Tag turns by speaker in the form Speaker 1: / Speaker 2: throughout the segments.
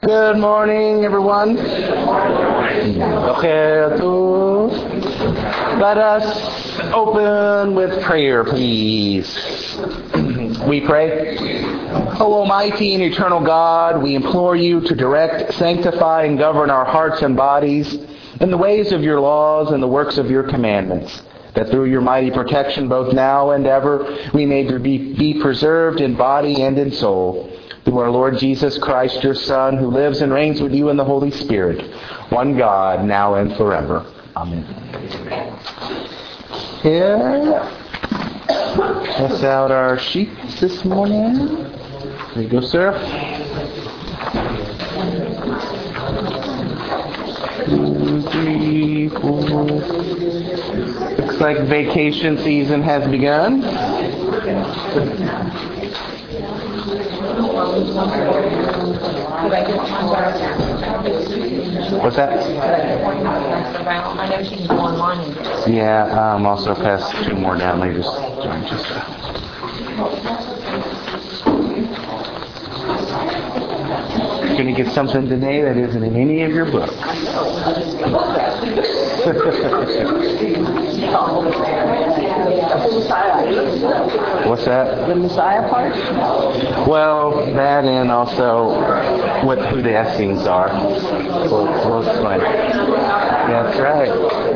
Speaker 1: Good morning, everyone. Let us open with prayer, please. We pray. O Almighty and eternal God, we implore you to direct, sanctify, and govern our hearts and bodies in the ways of your laws and the works of your commandments, that through your mighty protection, both now and ever, we may be preserved in body and in soul. Through our Lord Jesus Christ, your Son, who lives and reigns with you in the Holy Spirit, one God, now and forever. Amen. Here, pass out our sheets this morning. There you go, sir. 2, 3, 4. Looks like vacation season has begun. What's that?
Speaker 2: I know she can go online.
Speaker 1: Yeah, also pass 2 more down. They just You're going to get something today that isn't in any of your books. What's that?
Speaker 2: The Messiah part?
Speaker 1: Well, that and also who the Essenes are. We'll explain. That's right.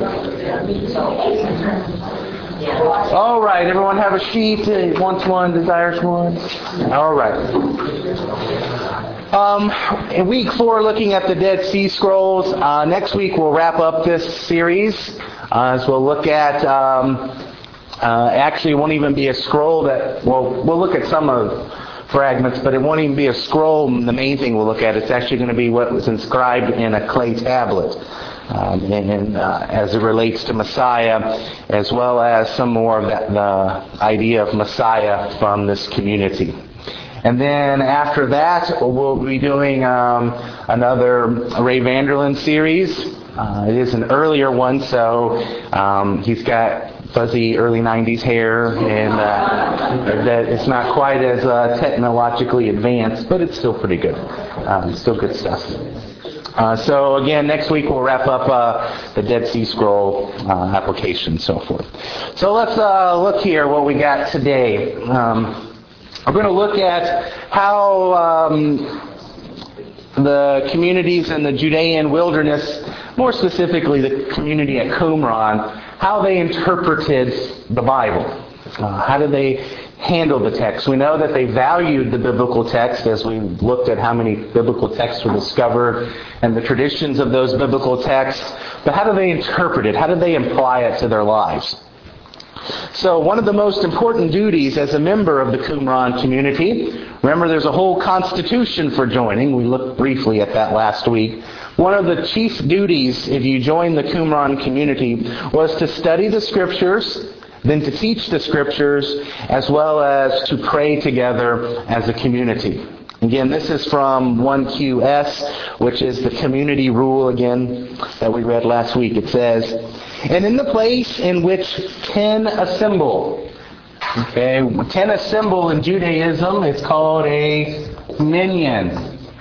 Speaker 1: All right, everyone have a sheet. Wants one, desires one. All right. In week 4, looking at the Dead Sea Scrolls. Next week we'll wrap up this series as we'll look at. Actually, it won't even be a scroll we'll look at some of fragments, but it won't even be a scroll. The main thing we'll look at, it's actually going to be what was inscribed in a clay tablet. As it relates to Messiah, as well as some more of the idea of Messiah from this community. And then after that, we'll be doing another Ray Vanderlyn series. It is an earlier one, so he's got fuzzy early 90s hair, and that it's not quite as technologically advanced, but it's still pretty good. Still good stuff. So again, next week we'll wrap up the Dead Sea Scroll application and so forth. So let's look here what we got today. We're going to look at how the communities in the Judean wilderness, more specifically the community at Qumran, how they interpreted the Bible. How did they handle the text? We know that they valued the biblical text as we looked at how many biblical texts were discovered and the traditions of those biblical texts. But how do they interpret it? How do they apply it to their lives? So one of the most important duties as a member of the Qumran community, remember there's a whole constitution for joining. We looked briefly at that last week. One of the chief duties if you join the Qumran community was to study the Scriptures, then to teach the Scriptures, as well as to pray together as a community. Again, this is from 1QS, which is the community rule, again, that we read last week. It says, "And in the place in which 10 assemble." Okay, 10 assemble in Judaism, it's called a minyan.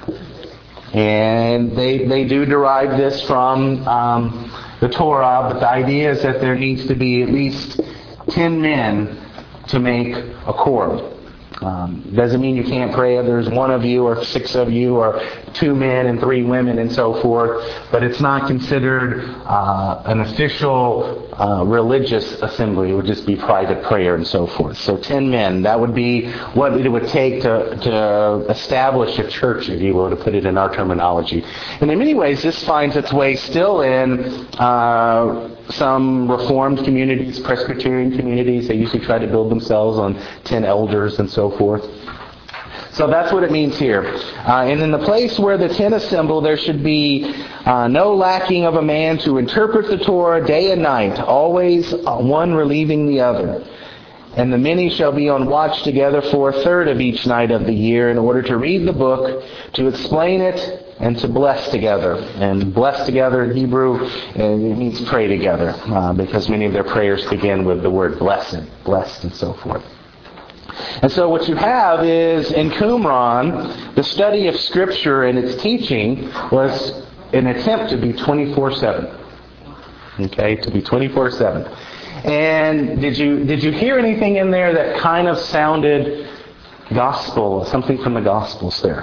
Speaker 1: And they do derive this from the Torah, but the idea is that there needs to be at least 10 men to make a quorum. Doesn't mean you can't pray if there's 1 of you or 6 of you or 2 men and 3 women and so forth, but it's not considered an official religious assembly. It would just be private prayer and so forth. So 10 men, that would be what it would take to establish a church, if you will, to put it in our terminology. And in many ways, this finds its way still in some Reformed communities, Presbyterian communities. They usually try to build themselves on 10 elders and so forth. So that's what it means here. And in the place where the 10 assemble, there should be no lacking of a man to interpret the Torah day and night, always one relieving the other. And the many shall be on watch together for 1/3 of each night of the year in order to read the book, to explain it, and to bless together. And bless together in Hebrew, it means pray together, because many of their prayers begin with the word blessed and so forth. And so what you have is, in Qumran, the study of Scripture and its teaching was an attempt to be 24/7. Okay, to be 24/7. And did you hear anything in there that kind of sounded gospel, something from the Gospels there?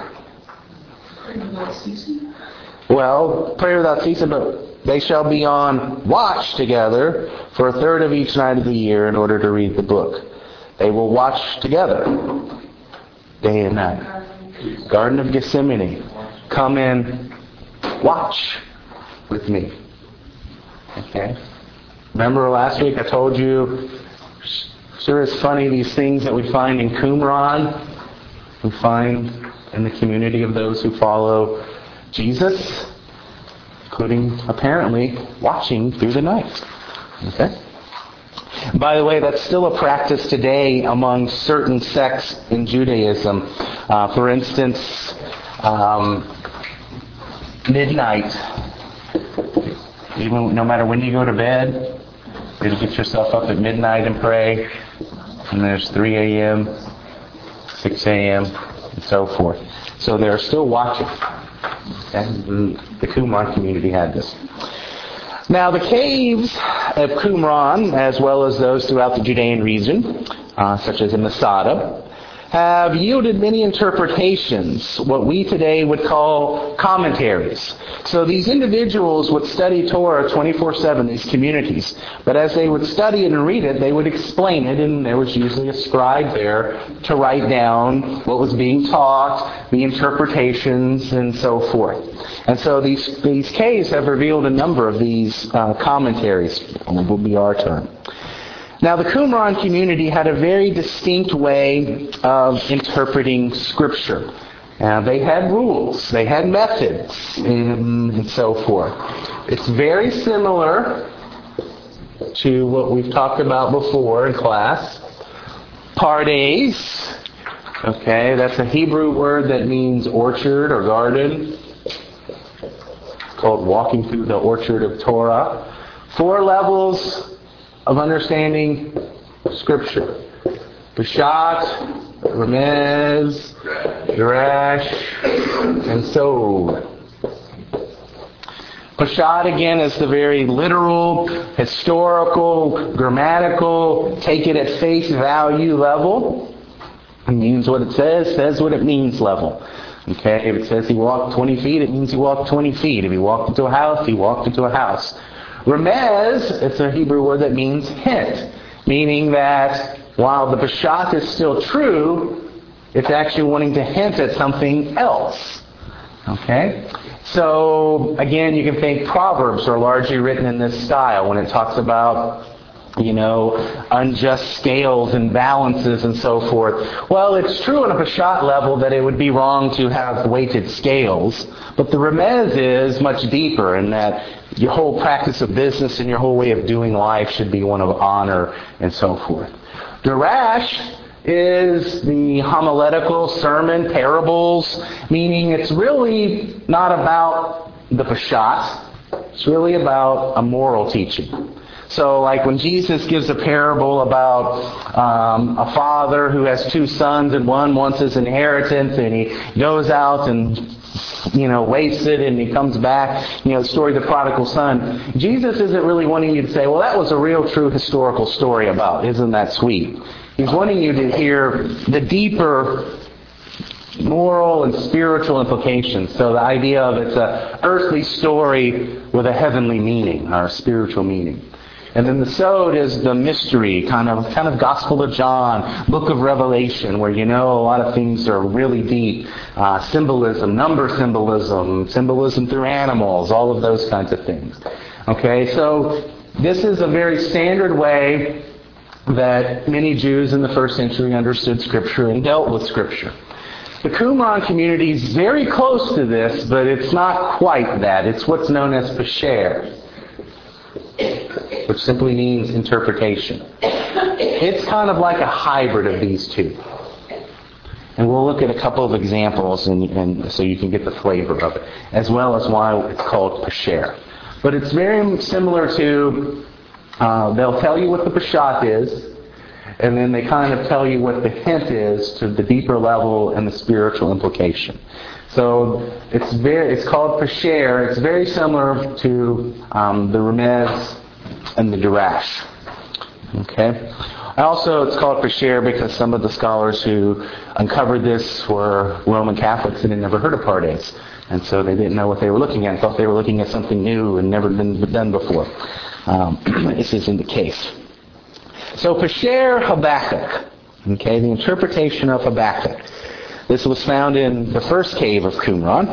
Speaker 1: Well, pray without ceasing, but they shall be on watch together for a third of each night of the year in order to read the book. They will watch together, day and night. Garden of Gethsemane. Come and watch with me. Okay? Remember last week I told you, sure it's funny, these things that we find in Qumran, we find in the community of those who follow Jesus, including apparently watching through the night. Okay? By the way, that's still a practice today among certain sects in Judaism. For instance, midnight. Even no matter when you go to bed, you get yourself up at midnight and pray. And there's 3 a.m., 6 a.m., and so forth. So they're still watching. And the Qumran community had this. Now, the caves of Qumran, as well as those throughout the Judean region, such as in Masada, have yielded many interpretations, what we today would call commentaries. So these individuals would study Torah 24/7, these communities. But as they would study it and read it, they would explain it, and there was usually a scribe there to write down what was being taught, the interpretations, and so forth. And so these caves have revealed a number of these commentaries, will be our term. Now, the Qumran community had a very distinct way of interpreting Scripture. They had rules, they had methods, and so forth. It's very similar to what we've talked about before in class. Pardes, okay, that's a Hebrew word that means orchard or garden. It's called walking through the orchard of Torah. 4 levels of understanding Scripture. Peshat, Remez, Darash, and Sod. Peshat, again, is the very literal, historical, grammatical, take it at face value level. It means what it says what it means level. Okay, if it says he walked 20 feet, it means he walked 20 feet. If he walked into a house, he walked into a house. Remez, it's a Hebrew word that means hint, meaning that while the Peshat is still true, it's actually wanting to hint at something else. Okay? So, again, you can think Proverbs are largely written in this style when it talks about, unjust scales and balances and so forth. Well, it's true on a Peshat level that it would be wrong to have weighted scales, but the Remez is much deeper in that your whole practice of business and your whole way of doing life should be one of honor and so forth. Darash is the homiletical sermon, parables, meaning it's really not about the Peshat. It's really about a moral teaching. So like when Jesus gives a parable about a father who has 2 sons and one wants his inheritance and he goes out and wastes it and he comes back, the story of the prodigal son. Jesus isn't really wanting you to say, well, that was a real true historical story about, isn't that sweet? He's wanting you to hear the deeper moral and spiritual implications. So the idea of it's an earthly story with a heavenly meaning, or a spiritual meaning. And then the Sod is the mystery, kind of Gospel of John, Book of Revelation, where a lot of things are really deep. Symbolism, number symbolism, symbolism through animals, all of those kinds of things. Okay, so this is a very standard way that many Jews in the first century understood Scripture and dealt with Scripture. The Qumran community is very close to this, but it's not quite that. It's what's known as Pesher, which simply means interpretation. It's kind of like a hybrid of these two. And we'll look at a couple of examples and so you can get the flavor of it, as well as why it's called Pesher. But it's very similar to, they'll tell you what the Peshat is, and then they kind of tell you what the hint is to the deeper level and the spiritual implication. So it's called Pesher. It's very similar to the Remez and the Darash. Okay. It's called Pesher because some of the scholars who uncovered this were Roman Catholics and had never heard of Pardes. And so they didn't know what they were looking at. Thought they were looking at something new and never been done before. This isn't the case. So Pesher Habakkuk. Okay, the interpretation of Habakkuk. This was found in the first cave of Qumran.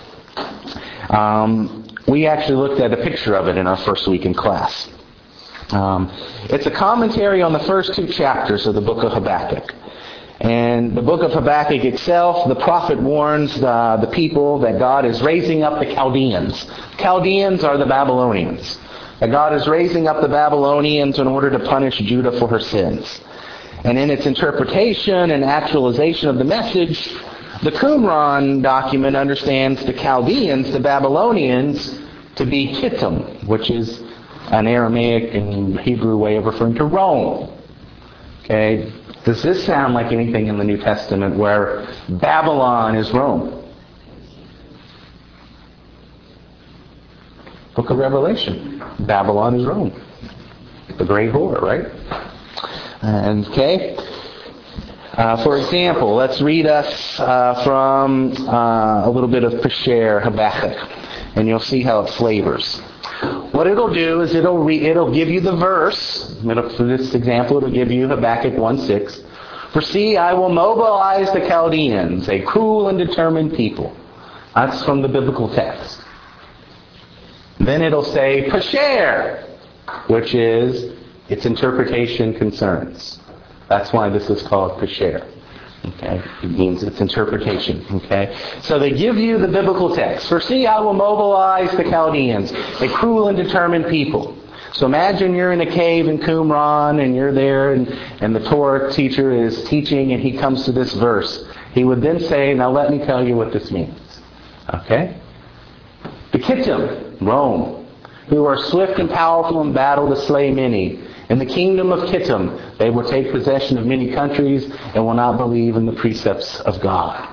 Speaker 1: We actually looked at a picture of it in our first week in class. It's a commentary on the first 2 chapters of the book of Habakkuk. And the book of Habakkuk itself, the prophet warns the people that God is raising up the Chaldeans. Chaldeans are the Babylonians. That God is raising up the Babylonians in order to punish Judah for her sins. And in its interpretation and actualization of the message, the Qumran document understands the Chaldeans, the Babylonians, to be Kittim, which is an Aramaic and Hebrew way of referring to Rome. Okay? Does this sound like anything in the New Testament where Babylon is Rome? Book of Revelation. Babylon is Rome. The great whore, right? Okay. For example, let's read us from a little bit of Pesher Habakkuk, and you'll see how it flavors. What it'll do is it'll give you the verse. For this example, it'll give you Habakkuk 1:6. For see, I will mobilize the Chaldeans, a cruel and determined people. That's from the biblical text. Then it'll say Pesher, which is its interpretation concerns. That's why this is called Pesher. Okay, it means its interpretation. Okay, so they give you the biblical text. For see, I will mobilize the Chaldeans, a cruel and determined people. So imagine you're in a cave in Qumran and you're there and the Torah teacher is teaching and he comes to this verse. He would then say, now let me tell you what this means. Okay? The Kittim, Rome, who are swift and powerful in battle to slay many. In the kingdom of Kittim, they will take possession of many countries and will not believe in the precepts of God.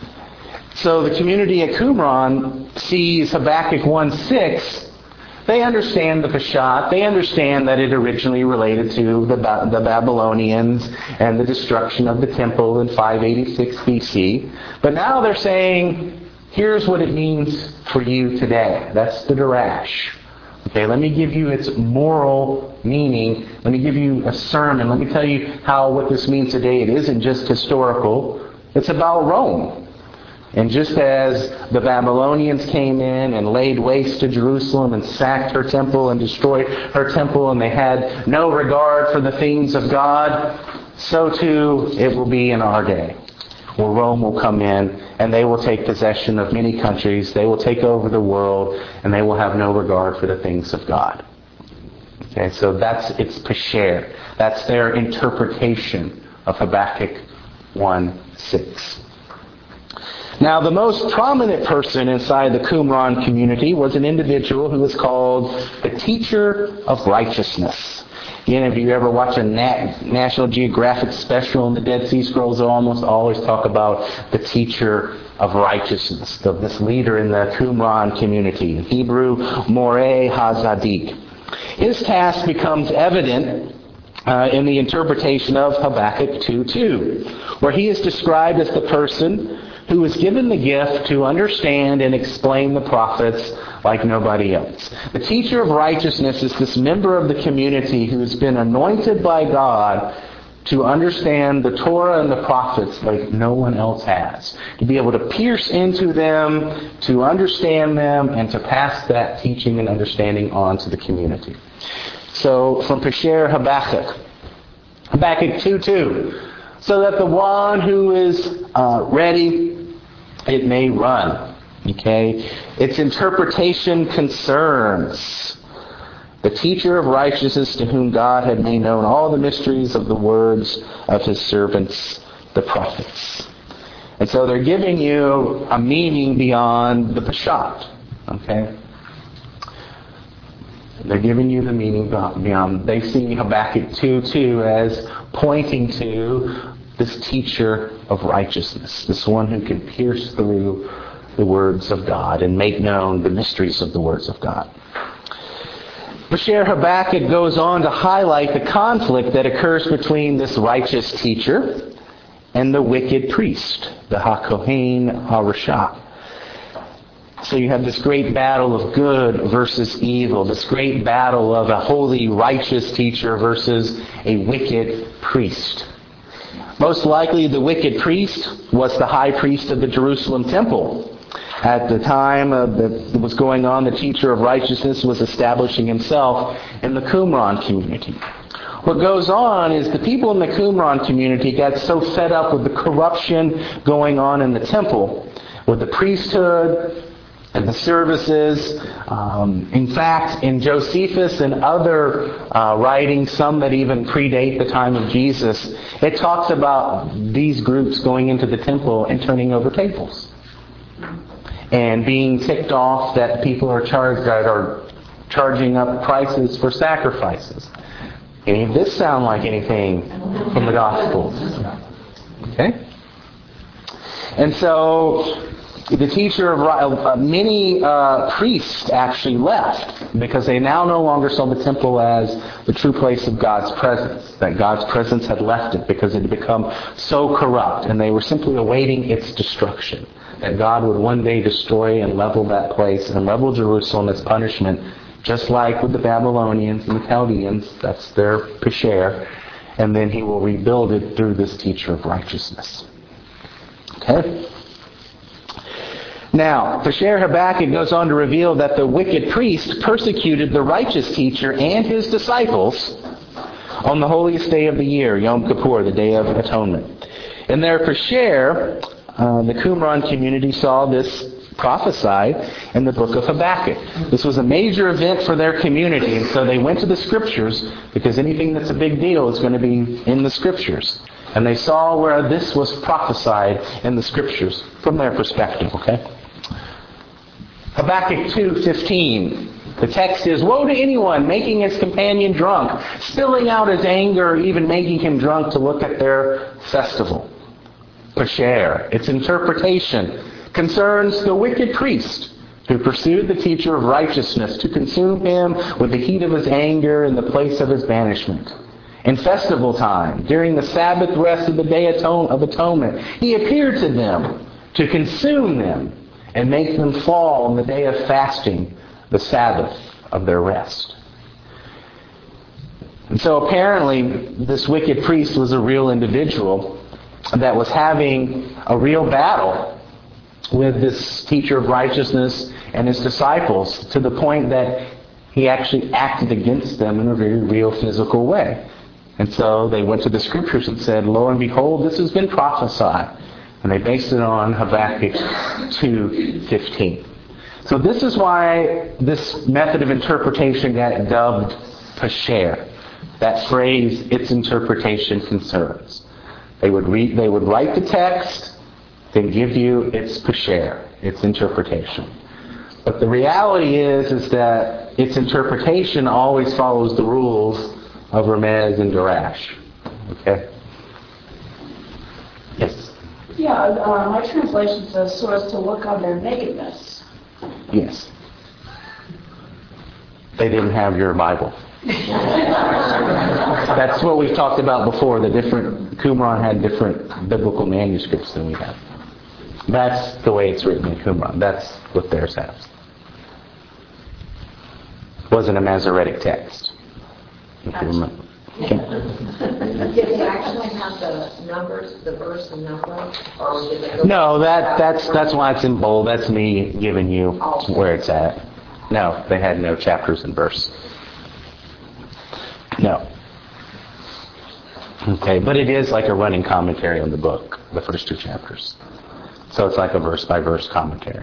Speaker 1: So the community at Qumran sees Habakkuk 1:6. They understand the Peshat. They understand that it originally related to the Babylonians and the destruction of the temple in 586 BC. But now they're saying, here's what it means for you today. That's the Darash. Okay, let me give you its moral meaning. Let me give you a sermon. Let me tell you how what this means today. It isn't just historical. It's about Rome. And just as the Babylonians came in and laid waste to Jerusalem and sacked her temple and destroyed her temple and they had no regard for the things of God, so too it will be in our day. Where Rome will come in and they will take possession of many countries. They will take over the world and they will have no regard for the things of God. Okay, so it's Pesher. That's their interpretation of Habakkuk 1:6. Now, the most prominent person inside the Qumran community was an individual who was called the Teacher of Righteousness. Again, if you ever watch a National Geographic special on the Dead Sea Scrolls, they'll almost always talk about the Teacher of Righteousness, this leader in the Qumran community. In Hebrew, Moreh HaZadik. His task becomes evident in the interpretation of Habakkuk 2:2, where he is described as the person who was given the gift to understand and explain the prophets like nobody else. The teacher of righteousness is this member of the community who has been anointed by God to understand the Torah and the prophets like no one else has. To be able to pierce into them, to understand them, and to pass that teaching and understanding on to the community. So, from Pesher Habakkuk 2:2. So that the one who is ready, it may run. Okay? Its interpretation concerns the teacher of righteousness to whom God had made known all the mysteries of the words of his servants, the prophets. And so they're giving you a meaning beyond the Peshat. Okay? They're giving you the meaning beyond. They see Habakkuk 2:2 as pointing to this teacher of righteousness, this one who can pierce through the words of God and make known the mysteries of the words of God. Pesher Habakkuk goes on to highlight the conflict that occurs between this righteous teacher and the wicked priest, the HaKohen HaRasha. So you have this great battle of good versus evil, this great battle of a holy, righteous teacher versus a wicked priest. Most likely the wicked priest was the high priest of the Jerusalem temple. At the time that was going on, the teacher of righteousness was establishing himself in the Qumran community. What goes on is the people in the Qumran community got so fed up with the corruption going on in the temple, with the priesthood and the services. In fact, in Josephus and other writings, some that even predate the time of Jesus, it talks about these groups going into the temple and turning over tables and being ticked off that people are charging up prices for sacrifices. Any of this sound like anything from the Gospels? Okay? And so the teacher of many priests actually left because they now no longer saw the temple as the true place of God's presence, that God's presence had left it because it had become so corrupt, and they were simply awaiting its destruction, that God would one day destroy and level that place and level Jerusalem as punishment, just like with the Babylonians and the Chaldeans. That's their Pesher. And then he will rebuild it through this teacher of righteousness. Okay? Now, Pesher Habakkuk goes on to reveal that the wicked priest persecuted the righteous teacher and his disciples on the holiest day of the year, Yom Kippur, the Day of Atonement. In their Pesher, the Qumran community saw this prophesied in the book of Habakkuk. This was a major event for their community, and so they went to the Scriptures, because anything that's a big deal is going to be in the Scriptures. And they saw where this was prophesied in the Scriptures from their perspective, okay? Habakkuk 2:15. The text is, "Woe to anyone making his companion drunk, spilling out his anger, or even making him drunk to look at their festival." Pesher, its interpretation, concerns the wicked priest who pursued the teacher of righteousness to consume him with the heat of his anger in the place of his banishment. In festival time, during the Sabbath rest of the Day of Atonement, he appeared to them to consume them and make them fall on the day of fasting, the Sabbath of their rest. And so apparently this wicked priest was a real individual that was having a real battle with this teacher of righteousness and his disciples, to the point that he actually acted against them in a very real physical way. And so they went to the Scriptures and said, "Lo and behold, this has been prophesied." And they based it on Habakkuk 2:15. So this is why this method of interpretation got dubbed Pesher. That phrase, its interpretation concerns. They would write the text, then give you its Pesher, its interpretation. But the reality is that its interpretation always follows the rules of Remez and Darash. Okay? Yes?
Speaker 3: Yeah, my translation says, so as to look on their nakedness.
Speaker 1: Yes. They didn't have your Bible. That's what we've talked about before. The Qumran had different biblical manuscripts than we have. That's the way it's written in Qumran. That's what theirs has. It wasn't a Masoretic text. If you remember. Okay.
Speaker 2: Did they actually have the numbers, the verse and number? Or did they go
Speaker 1: No, that's why it's in bold. That's me giving you where it's at. No, they had no chapters and verse. No. Okay, but it is like a running commentary on the book, the first two chapters. So it's like a verse-by-verse commentary.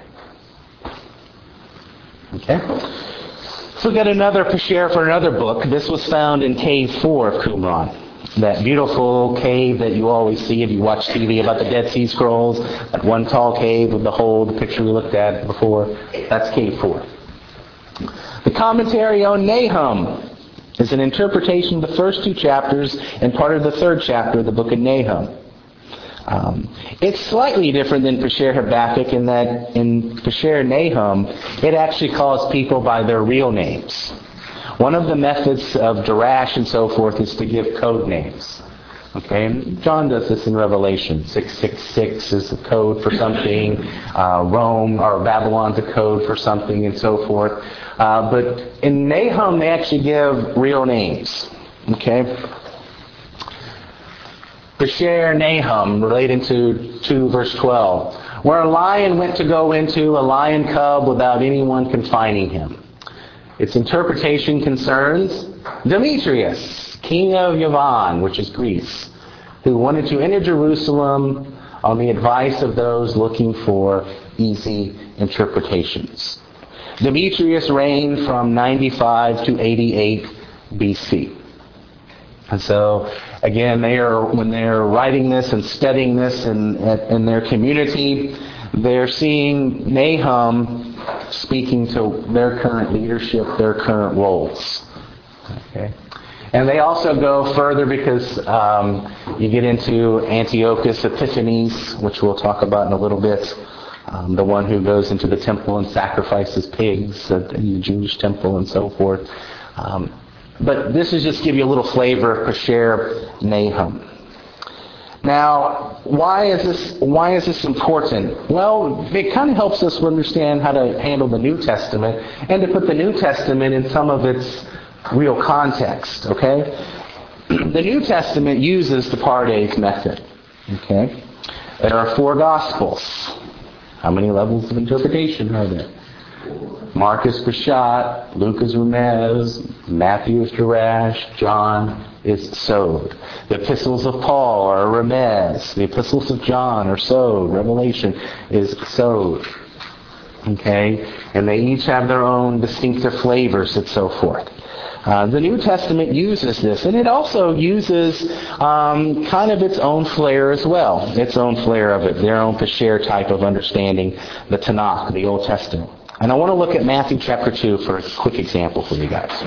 Speaker 1: Okay? So we got another Pesher for another book. This was found in Cave 4 of Qumran. That beautiful cave that you always see if you watch TV about the Dead Sea Scrolls. That one tall cave with the hole, the picture we looked at before. That's Cave 4. The commentary on Nahum is an interpretation of the first 2 chapters and part of the 3rd chapter of the book of Nahum. It's slightly different than Pesher Habakkuk in that in Pesher Nahum, it actually calls people by their real names. One of the methods of Darash and so forth is to give code names. Okay, and John does this in Revelation. 666 is the code for something. Rome or Babylon's a code for something, and so forth. But in Nahum, they actually give real names. Okay. Pesher Nahum, relating to 2 verse 12, where a lion went to go into a lion cub without anyone confining him. Its interpretation concerns Demetrius, king of Yavan, which is Greece, who wanted to enter Jerusalem on the advice of those looking for easy interpretations. Demetrius reigned from 95 to 88 BC. And so, again, when they're writing this and studying this in their community, they're seeing Nahum speaking to their current leadership, their current roles. Okay. And they also go further because you get into Antiochus Epiphanes, which we'll talk about in a little bit, the one who goes into the temple and sacrifices pigs in the Jewish temple and so forth. But this is just to give you a little flavor of Pesher Nahum. Now, why is this important? Well, it kind of helps us understand how to handle the New Testament and to put the New Testament in some of its real context, okay? The New Testament uses the Pardes method, okay? There are 4 Gospels. How many levels of interpretation are there? Mark is Peshat, Luke is Remez, Matthew is Darash, John is Sod. The epistles of Paul are Remez. The epistles of John are Sod. Revelation is Sod. Okay? And they each have their own distinctive flavors and so forth. The New Testament uses this, and it also uses kind of its own flair as well. Its own flair of it, their own Pesher type of understanding the Tanakh, the Old Testament. And I want to look at Matthew chapter 2 for a quick example for you guys.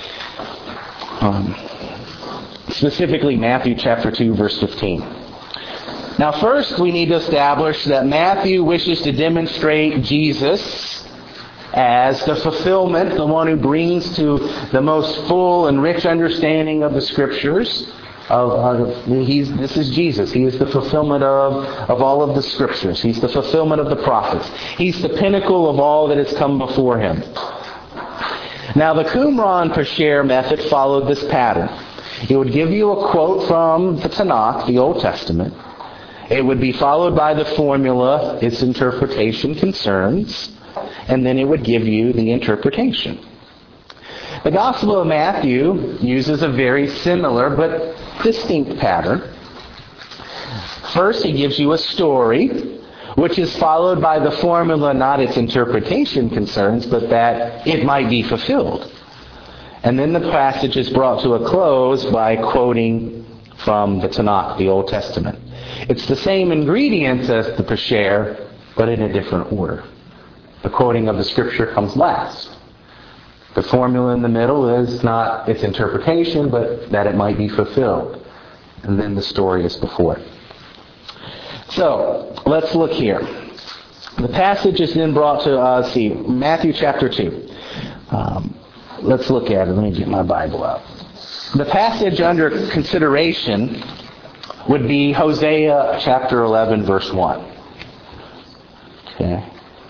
Speaker 1: Specifically Matthew chapter 2 verse 15. Now first we need to establish that Matthew wishes to demonstrate Jesus as the fulfillment, the one who brings to the most full and rich understanding of the Scriptures. This is Jesus. He is the fulfillment of all of the Scriptures. He's the fulfillment of the prophets. He's the pinnacle of all that has come before him. Now the Qumran Pesher method followed this pattern. It would give you a quote from the Tanakh, the Old Testament. It would be followed by the formula, its interpretation concerns, and then it would give you the interpretation. The Gospel of Matthew uses a very similar but distinct pattern. First, he gives you a story, which is followed by the formula, not its interpretation concerns, but that it might be fulfilled. And then the passage is brought to a close by quoting from the Tanakh, the Old Testament. It's the same ingredients as the Pesher, but in a different order. The quoting of the Scripture comes last. The formula in the middle is not its interpretation, but that it might be fulfilled. And then the story is before it. So, let's look here. The passage is then brought to, Matthew chapter 2. Let's look at it. Let me get my Bible out. The passage under consideration would be Hosea chapter 11, verse 1. Okay.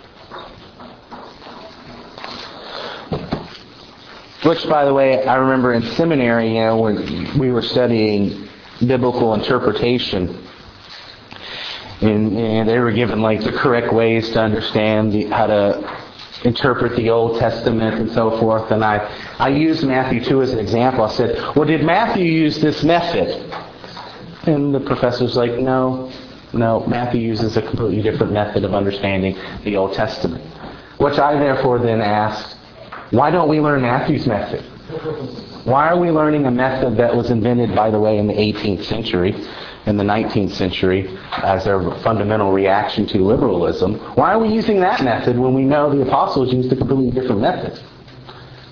Speaker 1: Which, by the way, I remember in seminary, when we were studying biblical interpretation, and they were given the correct ways to understand how to interpret the Old Testament and so forth. And I used Matthew 2 as an example. I said, well, did Matthew use this method? And the professor's like, no, Matthew uses a completely different method of understanding the Old Testament. Which I therefore then asked, why don't we learn Matthew's method? Why are we learning a method that was invented, by the way, in the 18th century, in the 19th century, as a fundamental reaction to liberalism? Why are we using that method when we know the apostles used a completely different method?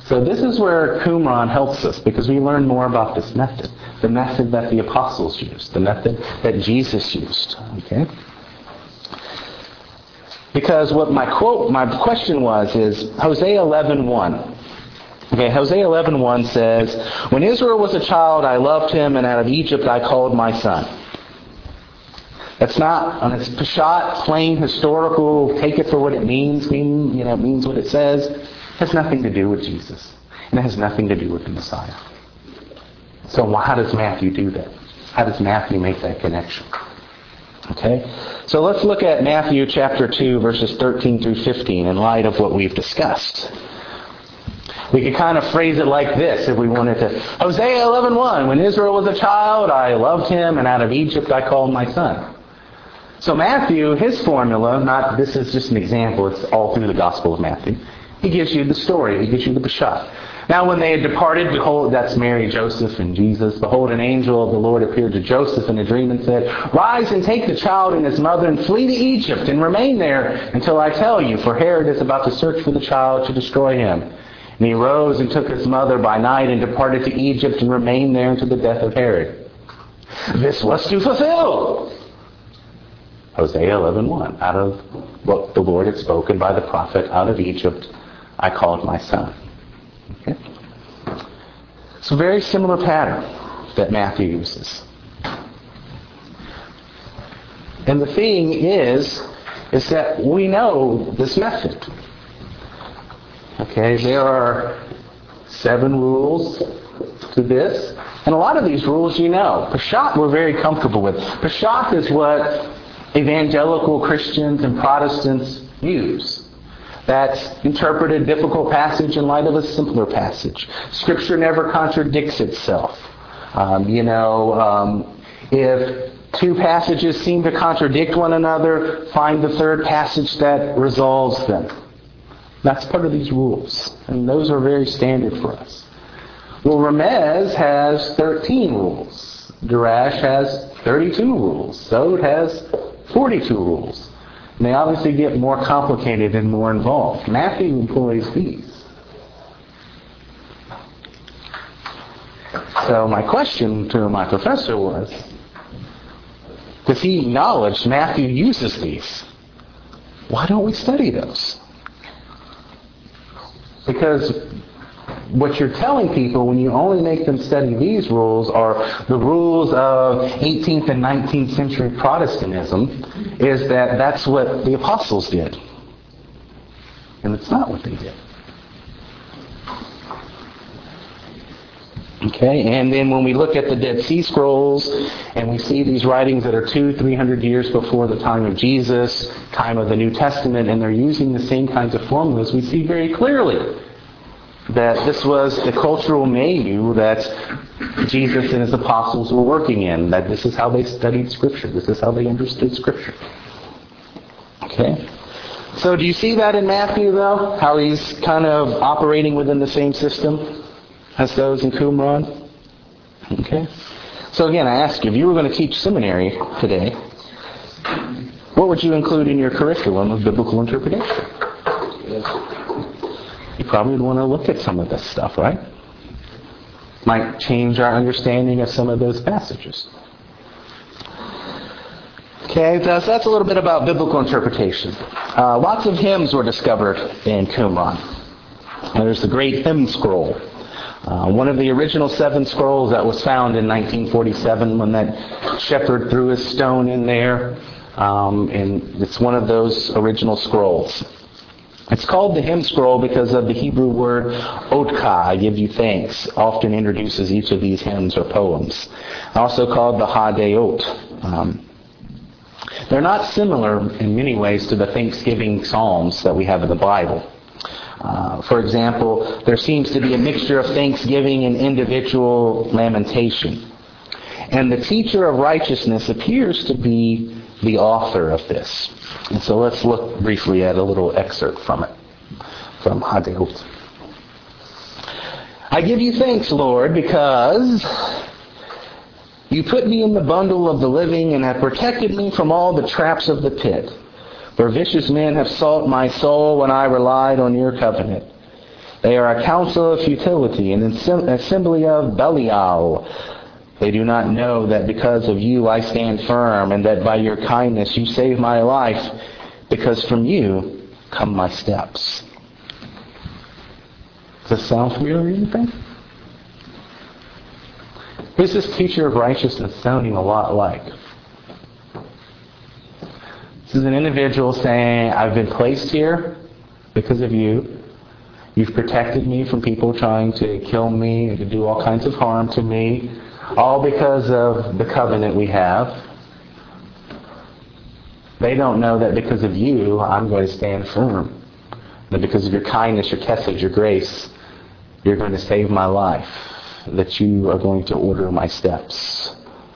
Speaker 1: So this is where Qumran helps us, because we learn more about this method. The method that the apostles used. The method that Jesus used. Okay? Because what my question is Hosea 11:1. Okay, Hosea 11:1 says, "When Israel was a child, I loved him, and out of Egypt I called my son." That's not, on its Peshat, plain historical, take it for what it means, it means what it says. It has nothing to do with Jesus. And it has nothing to do with the Messiah. So how does Matthew do that? How does Matthew make that connection? Okay? So let's look at Matthew chapter 2, verses 13 through 15 in light of what we've discussed. We could kind of phrase it like this if we wanted to. Hosea 11:1, "When Israel was a child, I loved him, and out of Egypt I called my son." So Matthew, his formula, this is just an example, it's all through the Gospel of Matthew. He gives you the story, he gives you the Peshat. "Now when they had departed, behold," that's Mary, Joseph, and Jesus, "behold, an angel of the Lord appeared to Joseph in a dream and said, 'Rise and take the child and his mother and flee to Egypt and remain there until I tell you, for Herod is about to search for the child to destroy him.' And he rose and took his mother by night and departed to Egypt and remained there until the death of Herod. This was to fulfill Hosea 11:1, out of what the Lord had spoken by the prophet, out of Egypt I called my son." Okay? It's a very similar pattern that Matthew uses. And the thing is that we know this method. Okay, there are 7 rules to this. And a lot of these rules you know. Peshat we're very comfortable with. Peshat is what evangelical Christians and Protestants use. That's interpret a difficult passage in light of a simpler passage. Scripture never contradicts itself. If 2 passages seem to contradict one another, find the third passage that resolves them. That's part of these rules. And those are very standard for us. Well, Ramez has 13 rules. Darash has 32 rules. Sod has 42 rules. And they obviously get more complicated and more involved. Matthew employs these. So my question to my professor was, does he acknowledge Matthew uses these? Why don't we study those? Because what you're telling people when you only make them study these rules are the rules of 18th and 19th century Protestantism, is that that's what the apostles did. And it's not what they did. Okay, and then when we look at the Dead Sea Scrolls and we see these writings that are 200-300 years before the time of Jesus, time of the New Testament, and they're using the same kinds of formulas, we see very clearly that this was the cultural milieu that Jesus and his apostles were working in, that this is how they studied Scripture, this is how they understood Scripture. Okay? So do you see that in Matthew, though? How he's kind of operating within the same system as those in Qumran? Okay? So again, I ask you, if you were going to teach seminary today, what would you include in your curriculum of biblical interpretation? You probably would want to look at some of this stuff, right? Might change our understanding of some of those passages. Okay, so that's a little bit about biblical interpretation. Lots of hymns were discovered in Qumran. There's the great hymn scroll. One of the original 7 scrolls that was found in 1947 when that shepherd threw his stone in there. And it's one of those original scrolls. It's called the hymn scroll because of the Hebrew word odka, I give you thanks, often introduces each of these hymns or poems. Also called the Hadeot. They're not similar in many ways to the Thanksgiving Psalms that we have in the Bible. For example, there seems to be a mixture of thanksgiving and individual lamentation. And the teacher of righteousness appears to be the author of this. And so let's look briefly at a little excerpt from it, from Hadeot. I give you thanks, Lord, because you put me in the bundle of the living and have protected me from all the traps of the pit. For vicious men have sought my soul when I relied on your covenant. They are a council of futility, an assembly of Belial. They do not know that because of you I stand firm, and that by your kindness you save my life, because from you come my steps. Does this sound familiar or anything? Who's this teacher of righteousness sounding a lot like? This is an individual saying, I've been placed here because of you. You've protected me from people trying to kill me and to do all kinds of harm to me, all because of the covenant we have. They don't know that because of you, I'm going to stand firm. That because of your kindness, your kesed, your grace, you're going to save my life. That you are going to order my steps.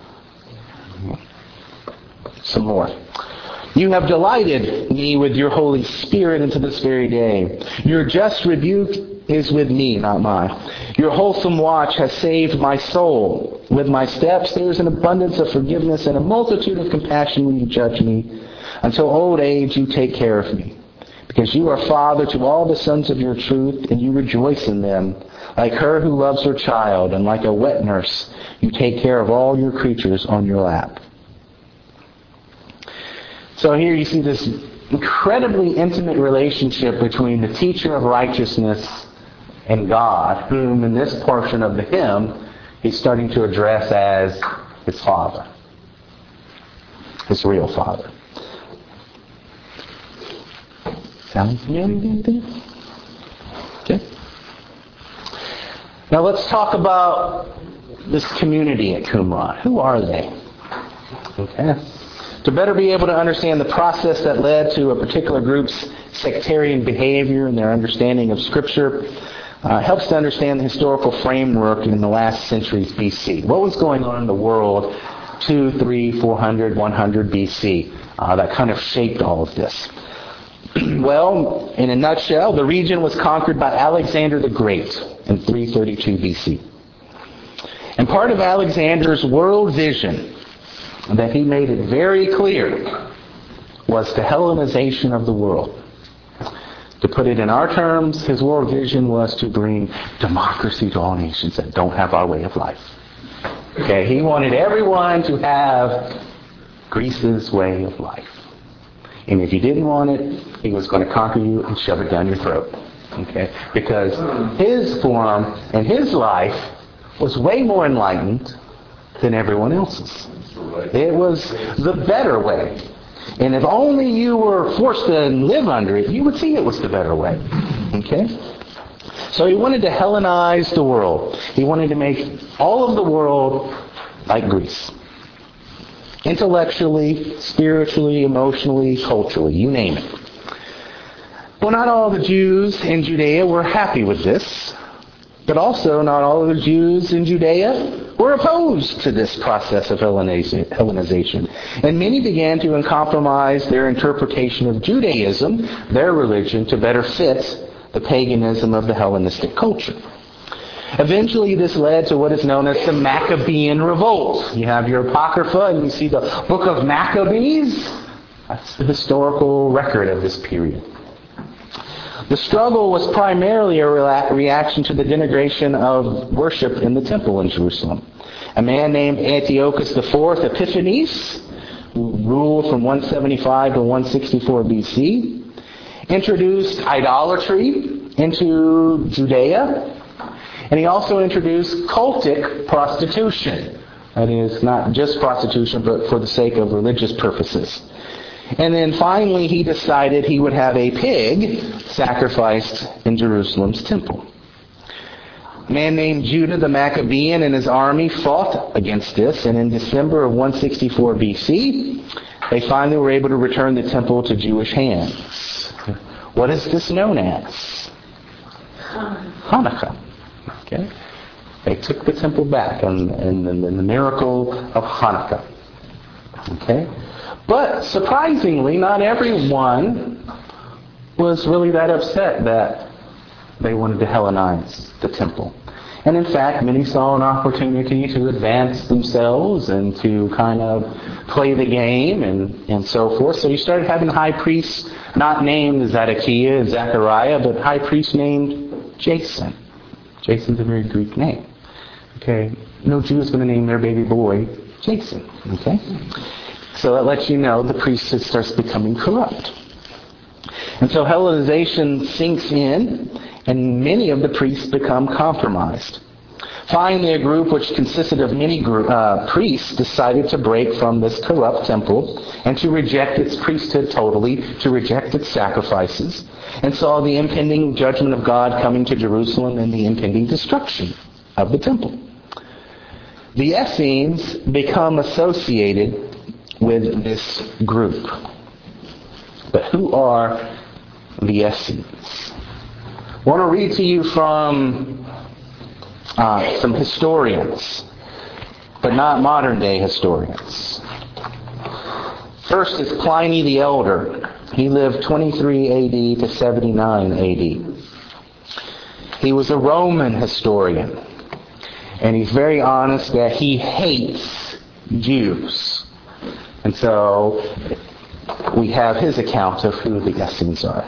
Speaker 1: Some more. You have delighted me with your Holy Spirit into this very day. Your just rebuke is with me, not mine. Your wholesome watch has saved my soul. With my steps there is an abundance of forgiveness and a multitude of compassion when you judge me. Until old age you take care of me. Because you are father to all the sons of your truth, and you rejoice in them. Like her who loves her child, and like a wet nurse, you take care of all your creatures on your lap. So here you see this incredibly intimate relationship between the teacher of righteousness and God, whom in this portion of the hymn, he's starting to address as his father. His real father. Sound familiar? Okay. Now let's talk about this community at Qumran. Who are they? Okay. To better be able to understand the process that led to a particular group's sectarian behavior and their understanding of Scripture, helps to understand the historical framework in the last centuries BC. What was going on in the world 2, 3, 400, 100 BC that kind of shaped all of this? Well, in a nutshell, the region was conquered by Alexander the Great in 332 BC. And part of Alexander's world vision, that he made it very clear, was the Hellenization of the world. To put it in our terms, his world vision was to bring democracy to all nations that don't have our way of life. Okay, he wanted everyone to have Greece's way of life. And if you didn't want it, he was going to conquer you and shove it down your throat. Okay? Because his form and his life was way more enlightened than everyone else's. It was the better way. And if only you were forced to live under it, you would see it was the better way. Okay? So he wanted to Hellenize the world. He wanted to make all of the world like Greece. Intellectually, spiritually, emotionally, culturally, you name it. Well, not all the Jews in Judea were happy with this, but also not all of the Jews in Judea were opposed to this process of Hellenization. And many began to compromise their interpretation of Judaism, their religion, to better fit the paganism of the Hellenistic culture. Eventually, this led to what is known as the Maccabean Revolt. You have your Apocrypha, and you see the Book of Maccabees. That's the historical record of this period. The struggle was primarily a reaction to the denigration of worship in the temple in Jerusalem. A man named Antiochus IV Epiphanes, who ruled from 175 to 164 BC, introduced idolatry into Judea. And he also introduced cultic prostitution. That is, not just prostitution, but for the sake of religious purposes. And then finally, he decided he would have a pig sacrificed in Jerusalem's temple. A man named Judah the Maccabean and his army fought against this, and in December of 164 BC, they finally were able to return the temple to Jewish hands. What is this known as? Hanukkah. Okay? They took the temple back in the miracle of Hanukkah. Okay? But surprisingly, not everyone was really that upset that they wanted to Hellenize the temple. And in fact, many saw an opportunity to advance themselves and to kind of play the game and so forth. So you started having high priests not named Zedekiah and Zechariah, but high priests named Jason. Jason's a very Greek name. Okay? No Jew is going to name their baby boy Jason. Okay? So that lets you know the priesthood starts becoming corrupt. And so Hellenization sinks in, and many of the priests become compromised. Finally, a group which consisted of many priests decided to break from this corrupt temple and to reject its priesthood totally, to reject its sacrifices, and saw the impending judgment of God coming to Jerusalem and the impending destruction of the temple. The Essenes become associated with this group. But who are the Essenes? I want to read to you from some historians, but not modern day historians. First is Pliny the Elder. He lived 23 AD to 79 AD. He was a Roman historian, and he's very honest that he hates Jews. And so we have his account of who the Essenes are.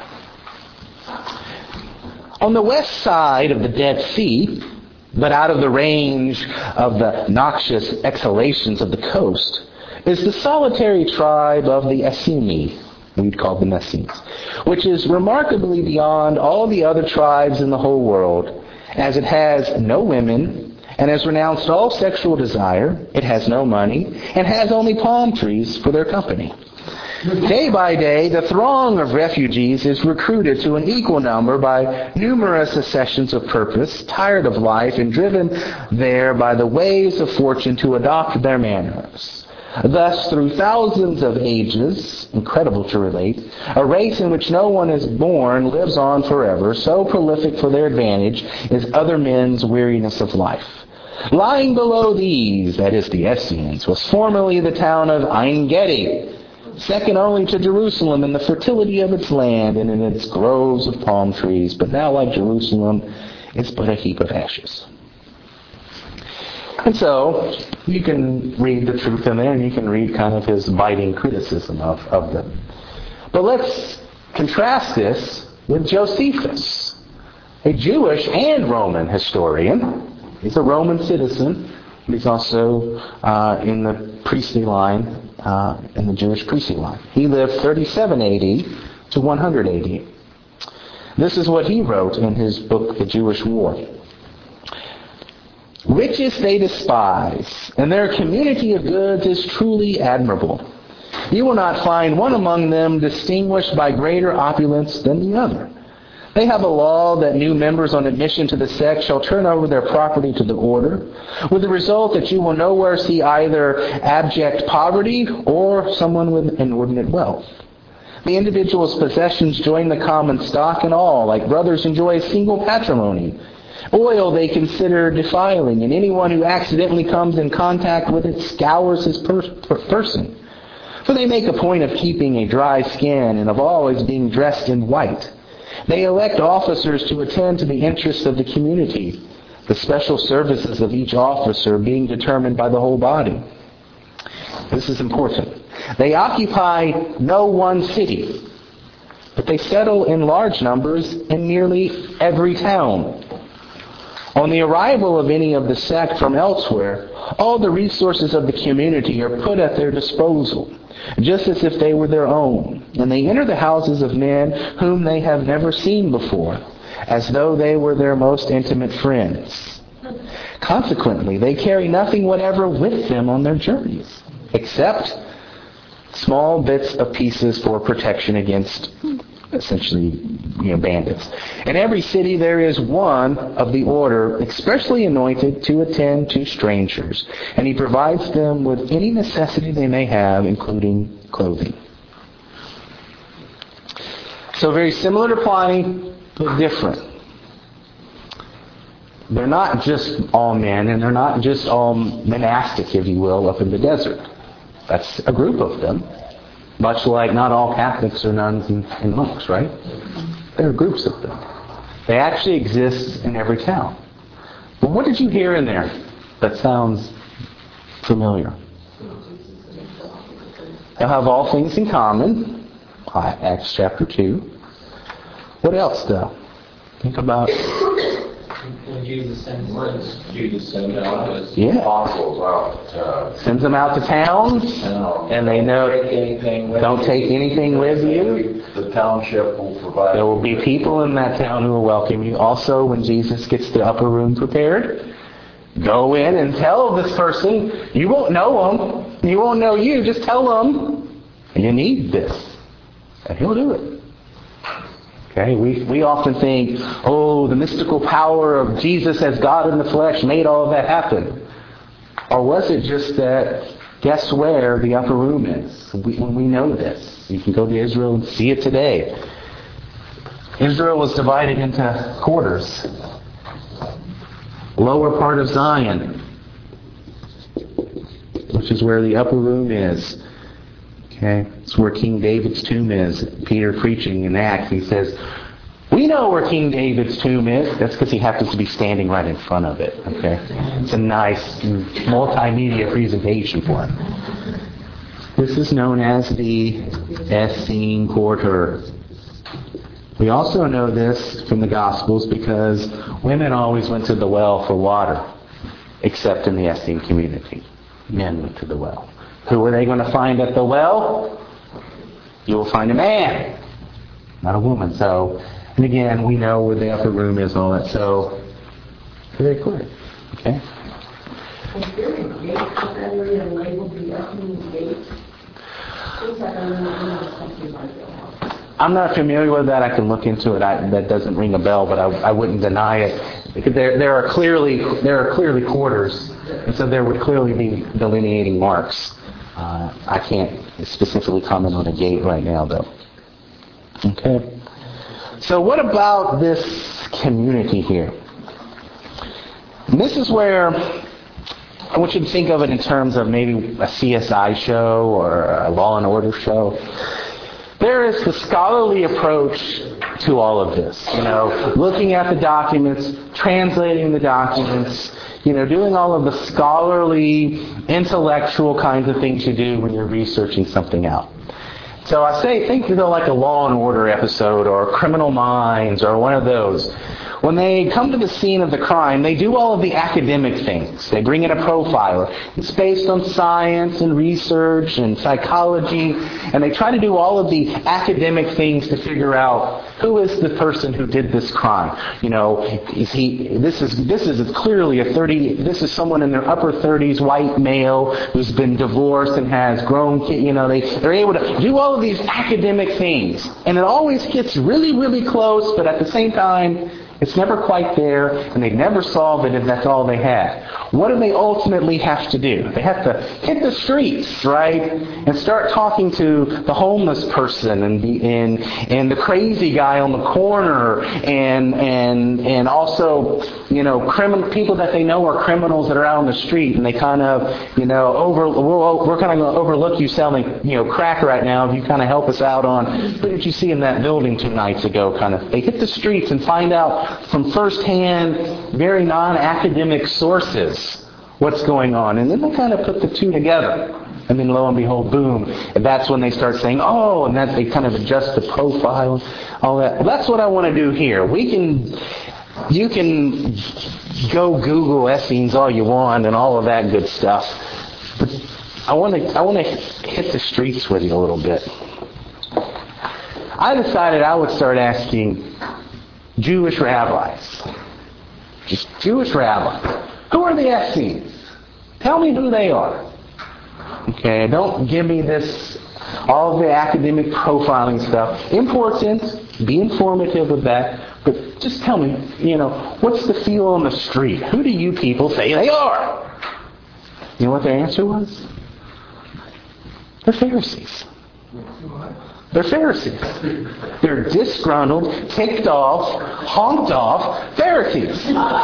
Speaker 1: On the west side of the Dead Sea, but out of the range of the noxious exhalations of the coast, is the solitary tribe of the Esseni, we'd call them Essenes, which is remarkably beyond all the other tribes in the whole world, as it has no women, and has renounced all sexual desire, it has no money, and has only palm trees for their company. Day by day, the throng of refugees is recruited to an equal number by numerous accessions of purpose, tired of life and driven there by the waves of fortune to adopt their manners. Thus, through thousands of ages, incredible to relate, a race in which no one is born lives on forever, so prolific for their advantage is other men's weariness of life. Lying below these, that is the Essenes, was formerly the town of Ein-Gedi, second only to Jerusalem in the fertility of its land and in its groves of palm trees, but now, like Jerusalem, it's but a heap of ashes. And so, you can read the truth in there, and you can read kind of his biting criticism of them. But let's contrast this with Josephus, a Jewish and Roman historian. He's a Roman citizen, but he's also in the priestly line, in the Jewish priestly line. He lived 37 AD to 100 AD. This is what he wrote in his book, The Jewish War. Riches they despise, and their community of goods is truly admirable. You will not find one among them distinguished by greater opulence than the other. They have a law that new members on admission to the sect shall turn over their property to the order, with the result that you will nowhere see either abject poverty or someone with inordinate wealth. The individual's possessions join the common stock, and all, like brothers, enjoy a single patrimony. Oil they consider defiling, and anyone who accidentally comes in contact with it scours his person. For they make a point of keeping a dry skin and of always being dressed in white. They elect officers to attend to the interests of the community, the special services of each officer being determined by the whole body. This is important. They occupy no one city, but they settle in large numbers in nearly every town. On the arrival of any of the sect from elsewhere, all the resources of the community are put at their disposal, just as if they were their own. And they enter the houses of men whom they have never seen before, as though they were their most intimate friends. Consequently, they carry nothing whatever with them on their journeys, except small bits of pieces for protection against essentially, bandits. In every city there is one of the order expressly anointed to attend to strangers, and he provides them with any necessity they may have, including clothing. So very similar to Pliny, but different. They're not just all men, and they're not just all monastic, if you will, up in the desert. That's a group of them. Much like not all Catholics are nuns and monks, right? There are groups of them. They actually exist in every town. But what did you hear in there that sounds familiar? They'll have all things in common. Acts chapter 2. What else, though? Think about
Speaker 4: When Jesus sends words.
Speaker 5: Jesus sends out his
Speaker 1: Yeah.
Speaker 5: apostles out.
Speaker 1: Sends them out to towns, and they know, don't take anything with you.
Speaker 5: The township will provide.
Speaker 1: There will be people in that town who will welcome you. Also, when Jesus gets the upper room prepared, go in and tell this person, you won't know them, you won't know you, just tell them, you need this. And he'll do it. Okay, we often think, oh, the mystical power of Jesus as God in the flesh made all of that happen. Or was it just that, guess where the upper room is? We know this. You can go to Israel and see it today. Israel was divided into quarters. Lower part of Zion, which is where the upper room is. Okay, it's where King David's tomb is. Peter preaching in Acts, he says, we know where King David's tomb is. That's because he happens to be standing right in front of it. Okay, it's a nice multimedia presentation for him. This is known as the Essene Quarter. We also know this from the Gospels because women always went to the well for water, except in the Essene community. Men went to the well. Who are they going to find at the well? You will find a man, not a woman. So, and again, we know where the upper room is, all that. So, very clear. Okay.
Speaker 6: Is there a gate for that area labeled the Essene Gate? Seems like I remember something like that.
Speaker 1: I'm not familiar with that. I can look into it. That doesn't ring a bell, but I wouldn't deny it. Because there are clearly quarters, and so there would clearly be delineating marks. I can't specifically comment on a gate right now, though. Okay. So what about this community here? And this is where I want you to think of it in terms of maybe a CSI show or a Law and Order show. There is the scholarly approach to all of this. Looking at the documents, translating the documents, doing all of the scholarly, intellectual kinds of things you do when you're researching something out. So I think like a Law and Order episode or Criminal Minds or one of those. When they come to the scene of the crime, they do all of the academic things. They bring in a profiler. It's based on science and research and psychology, and they try to do all of the academic things to figure out who is the person who did this crime. This is clearly this is someone in their upper 30s, white male who's been divorced and has grown kids. They're able to do all of these academic things, and it always gets really, really close, but at the same time, it's never quite there, and they never solve it if that's all they had. What do they ultimately have to do? They have to hit the streets, right, and start talking to the homeless person and the crazy guy on the corner, and also people that they know are criminals that are out on the street, and they kind of we're kind of going to overlook you selling crack right now if you kind of help us out on who did you see in that building 2 nights ago. Kind of they hit the streets and find out from first-hand, very non-academic sources what's going on. And then they kind of put the two together. And then lo and behold, boom. And that's when they start saying, oh, and they kind of adjust the profile, all that. Well, that's what I want to do here. You can go Google Essenes all you want and all of that good stuff. But I want to hit the streets with you a little bit. I decided I would start asking Jewish rabbis. Just Jewish rabbis. Who are the Essenes? Tell me who they are. Okay, don't give me all the academic profiling stuff. Important, be informative of that, but just tell me, what's the feel on the street? Who do you people say they are? You know what their answer was? They're Pharisees. They're Pharisees. They're disgruntled, ticked off, honked off Pharisees.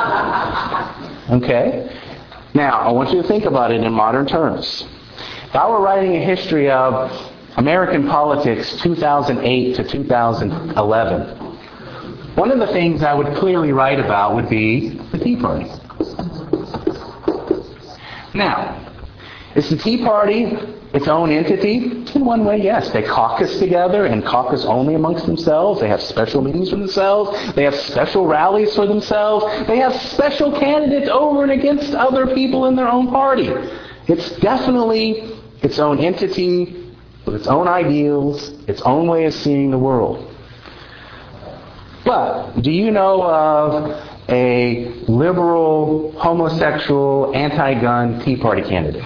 Speaker 1: Okay? Now, I want you to think about it in modern terms. If I were writing a history of American politics 2008 to 2011, one of the things I would clearly write about would be the Tea Party. Now, Is the Tea Party its own entity? In one way, yes. They caucus together and caucus only amongst themselves. They have special meetings for themselves. They have special rallies for themselves. They have special candidates over and against other people in their own party. It's definitely its own entity with its own ideals, its own way of seeing the world. But do you know of a liberal, homosexual, anti-gun Tea Party candidate?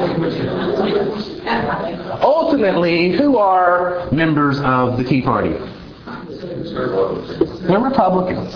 Speaker 1: Ultimately, who are members of the Tea Party? They're Republicans.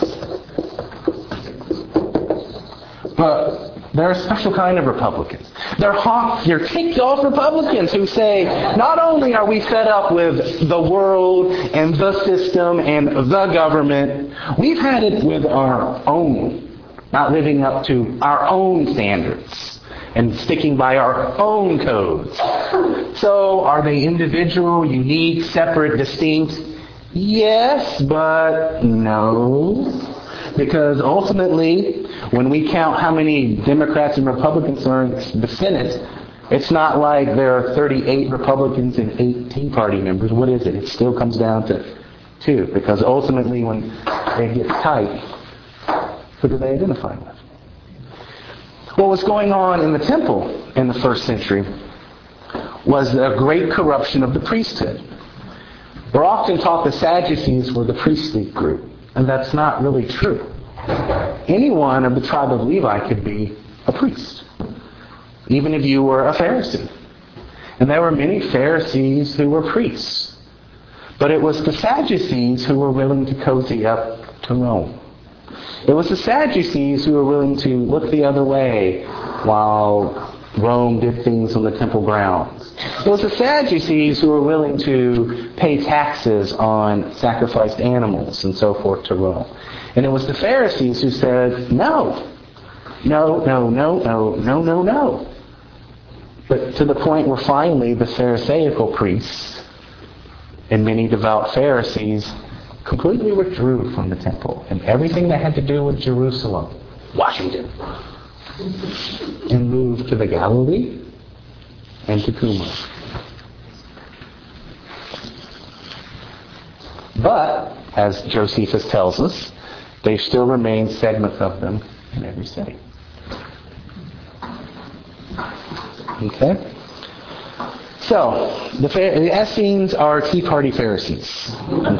Speaker 1: But they're a special kind of Republicans. They're ticked-off Republicans who say, not only are we fed up with the world and the system and the government, we've had it with our own, not living up to our own standards and sticking by our own codes. So are they individual, unique, separate, distinct? Yes, but no. Because ultimately, when we count how many Democrats and Republicans are in the Senate, it's not like there are 38 Republicans and 8 Tea Party members. What is it? It still comes down to 2. Because ultimately, when they get tight, who do they identify with? What was going on in the temple in the first century was a great corruption of the priesthood. We're often taught the Sadducees were the priestly group. And that's not really true. Anyone of the tribe of Levi could be a priest, even if you were a Pharisee. And there were many Pharisees who were priests. But it was the Sadducees who were willing to cozy up to Rome. It was the Sadducees who were willing to look the other way while Rome did things on the temple grounds. It was the Sadducees who were willing to pay taxes on sacrificed animals and so forth to Rome. And it was the Pharisees who said, no. But to the point where finally the Pharisaical priests and many devout Pharisees completely withdrew from the temple and everything that had to do with Jerusalem, Washington, and moved to the Galilee and to Qumran. But, as Josephus tells us, there still remain segments of them in every city. Okay? So, the Essenes are Tea Party Pharisees.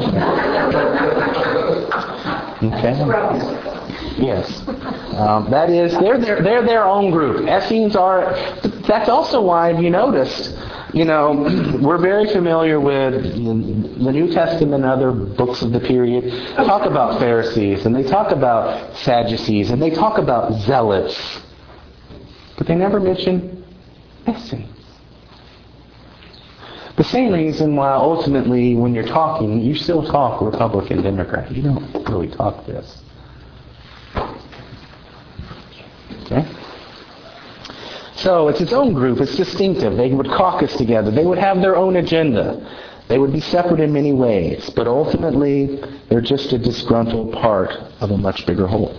Speaker 1: Okay? Yes. That is, they're their own group. Essenes are, that's also why, if you noticed, we're very familiar with the New Testament and other books of the period. They talk about Pharisees, and they talk about Sadducees, and they talk about Zealots. But they never mention Essenes. The same reason why ultimately when you're talking, you still talk Republican, Democrat. You don't really talk this. Okay? So it's its own group. It's distinctive. They would caucus together. They would have their own agenda. They would be separate in many ways. But ultimately, they're just a disgruntled part of a much bigger whole.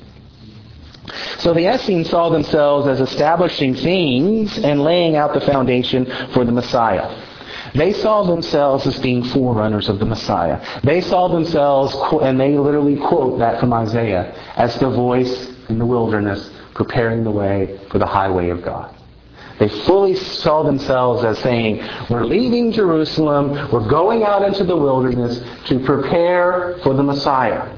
Speaker 1: So the Essenes saw themselves as establishing things and laying out the foundation for the Messiah. They saw themselves as being forerunners of the Messiah. They saw themselves, and they literally quote that from Isaiah, as the voice in the wilderness preparing the way for the highway of God. They fully saw themselves as saying, we're leaving Jerusalem, we're going out into the wilderness to prepare for the Messiah.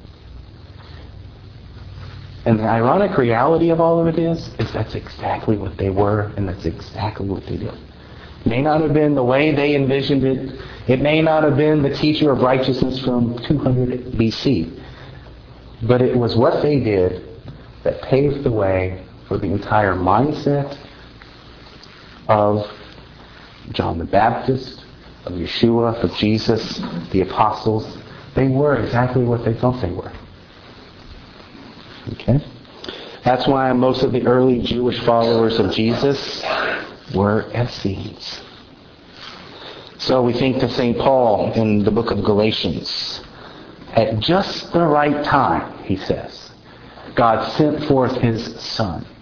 Speaker 1: And the ironic reality of all of it is that's exactly what they were, and that's exactly what they did. It may not have been the way they envisioned it. It may not have been the teacher of righteousness from 200 BC. But it was what they did that paved the way for the entire mindset of John the Baptist, of Yeshua, of Jesus, the apostles. They were exactly what they thought they were. Okay? That's why most of the early Jewish followers of Jesus were Essenes. So we think to St. Paul in the book of Galatians. At just the right time, he says, God sent forth His Son,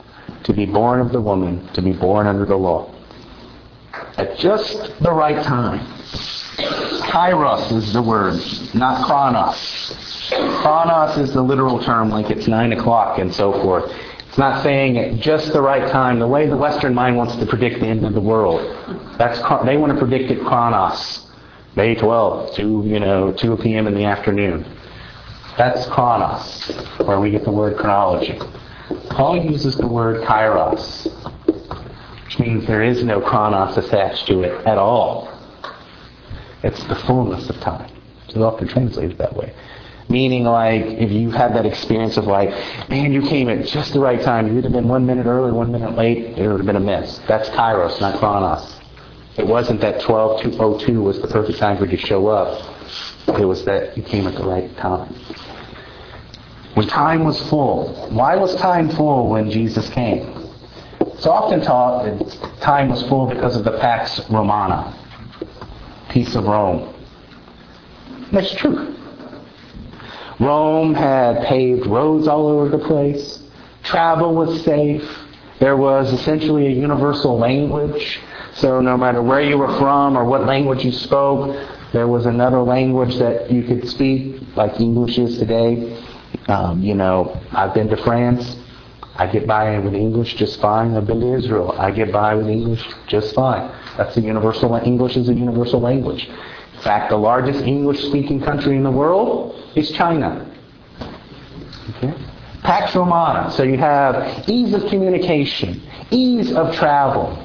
Speaker 1: to be born of the woman, to be born under the law. At just the right time. Kairos is the word, not chronos. Chronos is the literal term, like it's 9 o'clock and so forth. It's not saying at just the right time, the way the Western mind wants to predict the end of the world. They want to predict it chronos. May 12th, 2 p.m. in the afternoon. That's chronos, where we get the word chronology. Paul uses the word kairos, which means there is no chronos attached to it at all. It's the fullness of time. It's often translated that way. Meaning, like, if you had that experience of like, man, you came at just the right time. You would have been 1 minute early, 1 minute late. It would have been a miss. That's kairos, not chronos. It wasn't that 12:02 was the perfect time for you to show up. It was that you came at the right time. When time was full. Why was time full when Jesus came? It's often taught that time was full because of the Pax Romana, peace of Rome. That's true. Rome had paved roads all over the place. Travel was safe. There was essentially a universal language. So no matter where you were from or what language you spoke, there was another language that you could speak, like English is today. I've been to France. I get by with English just fine. I've been to Israel. I get by with English just fine. That's English is a universal language. In fact, the largest English-speaking country in the world is China. Okay? Pax Romana. So you have ease of communication, ease of travel.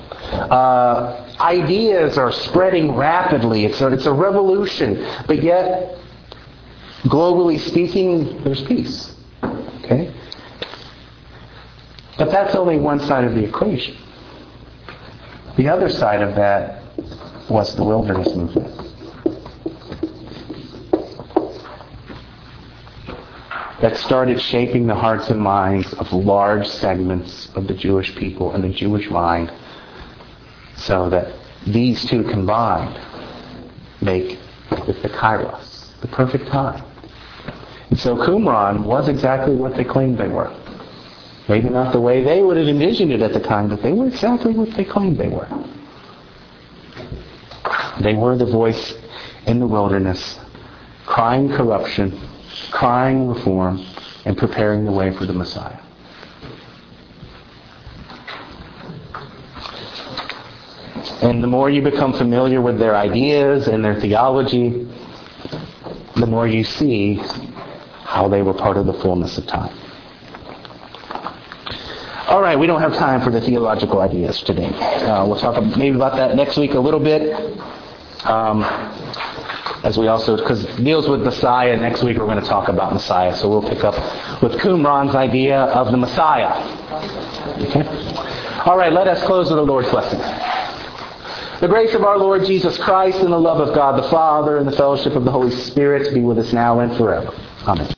Speaker 1: Ideas are spreading rapidly. It's a revolution. But yet, globally speaking, there's peace. Okay? But that's only one side of the equation. The other side of that was the wilderness movement. That started shaping the hearts and minds of large segments of the Jewish people and the Jewish mind, so that these two combined make the kairos, the perfect time. And so Qumran was exactly what they claimed they were. Maybe not the way they would have envisioned it at the time, but they were exactly what they claimed they were. They were the voice in the wilderness, crying corruption, crying reform, and preparing the way for the Messiah. And the more you become familiar with their ideas and their theology, the more you see how they were part of the fullness of time. All right, we don't have time for the theological ideas today. We'll talk maybe about that next week a little bit. As we also, because it deals with Messiah, next week we're going to talk about Messiah. So we'll pick up with Qumran's idea of the Messiah. Okay? All right, let us close with the Lord's blessing. The grace of our Lord Jesus Christ and the love of God the Father and the fellowship of the Holy Spirit be with us now and forever. Amen.